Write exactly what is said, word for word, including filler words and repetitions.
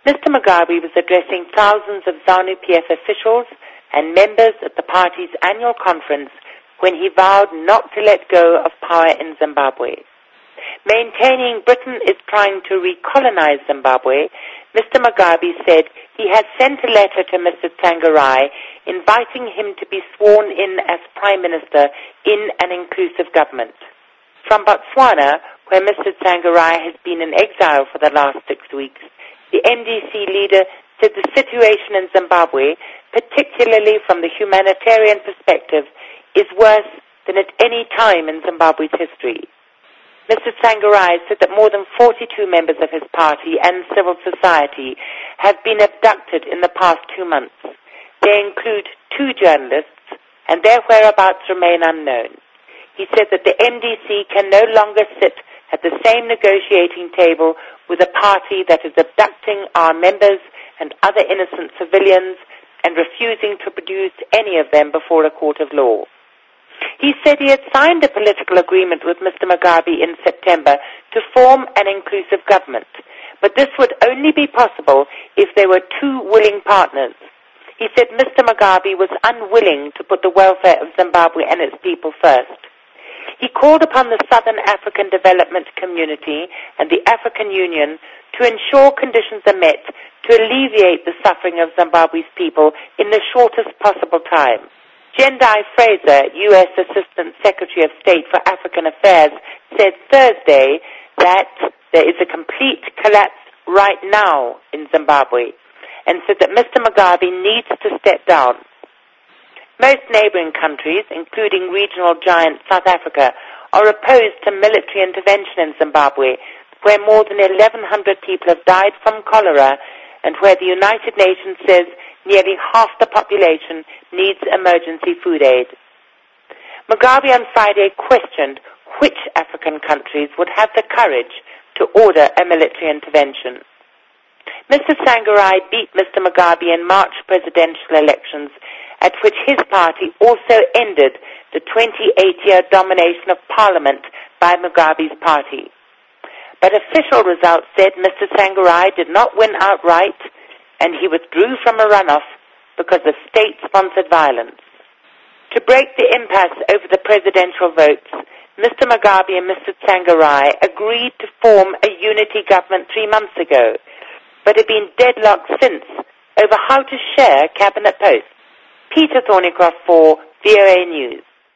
Mister Mugabe was addressing thousands of ZANU-P F officials and members at the party's annual conference when he vowed not to let go of power in Zimbabwe. Maintaining Britain is trying to recolonize Zimbabwe, Mister Mugabe said he had sent a letter to Mister Tsvangirai inviting him to be sworn in as Prime Minister in an inclusive government. From Botswana, where Mister Tsvangirai has been in exile for the last six weeks, the M D C leader said the situation in Zimbabwe, particularly from the humanitarian perspective, is worse than at any time in Zimbabwe's history. Mister Tsvangirai said that more than forty-two members of his party and civil society have been abducted in the past two months. They include two journalists, and their whereabouts remain unknown. He said that the M D C can no longer sit at the same negotiating table with a party that is abducting our members and other innocent civilians and refusing to produce any of them before a court of law. He said he had signed a political agreement with Mister Mugabe in September to form an inclusive government, but this would only be possible if there were two willing partners. He said Mister Mugabe was unwilling to put the welfare of Zimbabwe and its people first. He called upon the Southern African Development Community and the African Union to ensure conditions are met to alleviate the suffering of Zimbabwe's people in the shortest possible time. Jendai Fraser, U S Assistant Secretary of State for African Affairs, said Thursday that there is a complete collapse right now in Zimbabwe and said that Mister Mugabe needs to step down. Most neighboring countries, including regional giant South Africa, are opposed to military intervention in Zimbabwe, where more than eleven hundred people have died from cholera and where the United Nations says nearly half the population needs emergency food aid. Mugabe on Friday questioned which African countries would have the courage to order a military intervention. Mister Tsvangirai beat Mister Mugabe in March presidential elections, at which his party also ended the twenty-eight-year domination of parliament by Mugabe's party. But official results said Mister Tsvangirai did not win outright, and he withdrew from a runoff because of state-sponsored violence. To break the impasse over the presidential votes, Mister Mugabe and Mister Tsvangirai agreed to form a unity government three months ago, but have been deadlocked since over how to share cabinet posts. Peter Thornycroft for V O A News.